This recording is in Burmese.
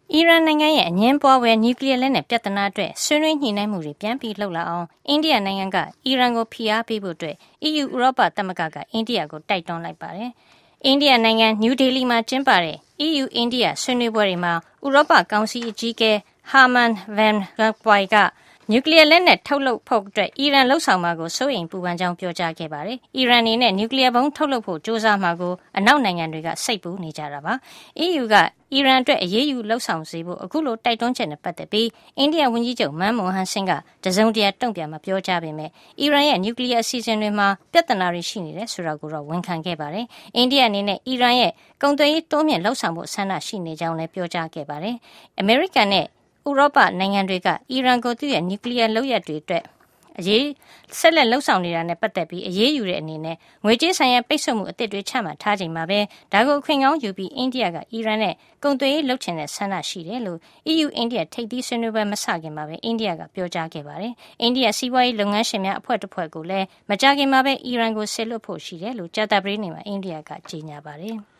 အီရန်နိုင်ငံရဲ့အငြင်းပွားဖွယ်နျူကလ িয়ার လက်နက်ပြဿနာအတွက်ဆွေးနွေးညှိနှိုင်းမှုတွေပြန်လုပ်လာအောင်အိန္ဒိယနိုင်ငံကအီရန်ကိုဖိအားပေးဖို့အီးယူဥရောပသမဂ္ဂကအိန္ဒိယကိုတိုက်တွန်းလိုက်ပါတယ်။အိန္ဒိယနိုင်ငံနယူးဒေလီမှာကျင်းပတဲ့အီးယူအိန္ဒိယဆွေးနွေးပွဲတွေမှာဥရောပကောင်စီအကြီးအကဲ Herman Van Rompuy ကနျူကလ িয়ার လက်နက်ထုတ်လုပ်ဖို့အီရန်လုပ်ဆောင်မှာကိုစိုးရိမ်ပူပန်ကြောင်းပြောကြားခဲ့ပါတယ်။အီရန်အနေနဲ့နျူကလ িয়ার ဗုံးထုတ်လုပ်ဖို့ကြိုးစားမှာကိုအနောက်နိုင်ငံတွေကစိတ်ပူနေကြတာပါ။အီးယူကအီရန်အတွက်အရေးယူလုပ်ဆောင်စေဖို့အခုလိုတိုက်တွန်းချက်နဲ့ပတ်သက်ပြီးအိန္ဒိယဝန်ကြီးချုပ်မန်မိုဟန်ဆင်းကတစုံတရာတုံ့ပြန်မပြောကြားပေမဲ့အီရန်ရဲ့နျူကလ িয়ার အစီအစဉ်တွေမှာပြဿနာတွေရှိနေတယ်ဆိုတာကိုတော့ဝန်ခံခဲ့ပါတယ်။အိန္ဒိယအနေနဲ့အီရန်ရဲ့ကုန်သွယ်ရေးတိုးမြင့်လုပ်ဆောင်ဖို့ဆန္ဒရှိနေကြောင်းလည်းပြောကြားခဲ့ပါတယ်။အမေရိကန်နဲ့ဥရောပနိုင်ငံတွေကအီရန်ကိုသူ့ရဲ့နျူကလ িয়ার လုပ်ရပ်တွေအတွက်ဆက်လက်လှုပ်ဆောင်နေတာနဲ့ပတ်သက်ပြီးအရေးယူတဲ့အနေနဲ့ငွေကြေးဆိုင်ရာပိတ်ဆို့မှုအသစ်တွေချမှတ်ထားချိန်မှာပဲဒါကိုအခွင့်ကောင်းယူပြီးအိန္ဒိယကအီရန်နဲ့ကုန်သွယ်ရေးလုပ်ချင်တဲ့ဆန္ဒရှိတယ်လို့အီးယူအိန္ဒိယထိပ်သီးဆွေးနွေးပွဲမစခင်မှာပဲအိန္ဒိယကပြောကြားခဲ့ပါတယ်။အိန္ဒိယစီးပွားရေးလုပ်ငန်းရှင်များအဖွဲ့တစ်ဖွဲ့ကိုလည်းမကြာခင်မှာပဲအီရန်ကိုဆေလွတ်ဖို့ရှိတယ်လို့ကြာသပတေးနေ့မှာအိန္ဒိယကကြေညာပါတယ်။